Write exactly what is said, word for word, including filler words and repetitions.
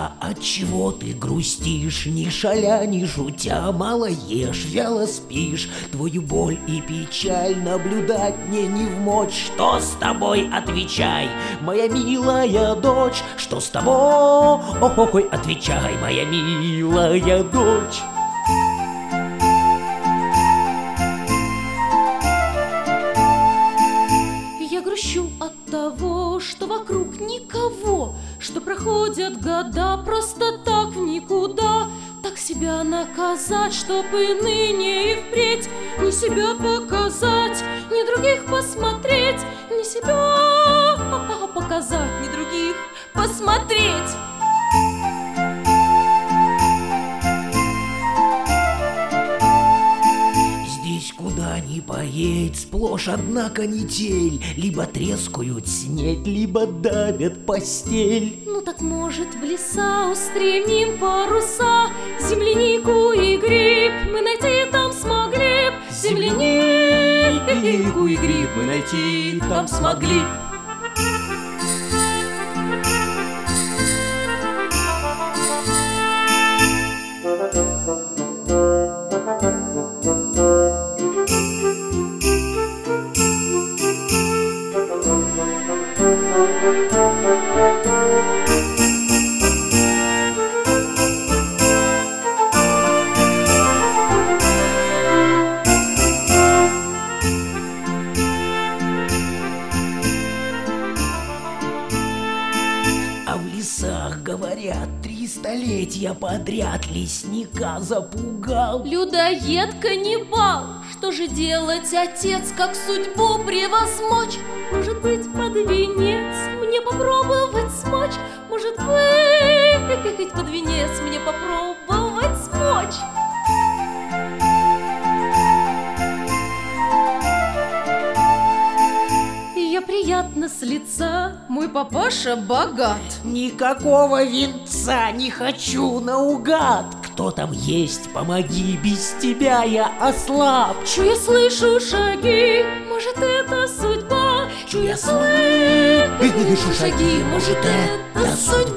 душа, отчего ты грустишь? Ни шаля, ни шутя, мало ешь, вяло спишь. Твою боль и печаль наблюдать мне не вмочь. Что с тобой, отвечай, моя милая дочь? Что с тобой, ой, отвечай, моя милая дочь? Я грущу от того, что вокруг никого, что проходят года просто так в никуда. Так себя наказать, чтоб и ныне и впредь ни себя показать, ни других посмотреть, ни себя показать, ни других посмотреть. Куда ни поедь, сплошь одна канитель. Либо трескают снег, либо давят постель. Ну так может в леса устремим паруса, землянику и гриб мы найти там смогли б. Землянику и гриб мы найти там смогли б. А в лесах, говорят, три столетия подряд лесника запугал. Людоед-каннибал, что же делать, отец, как судьбу превозмочь? Может быть, под венец мне попробовать смочь? Может быть, под венец мне попробовать смочь? Я приятно с лица, мой папаша богат. Никакого венца не хочу наугад. Кто там есть, помоги, без тебя я ослаб. Чу я слышу шаги, может это судьба? Чу я слышу шаги, может это судьба?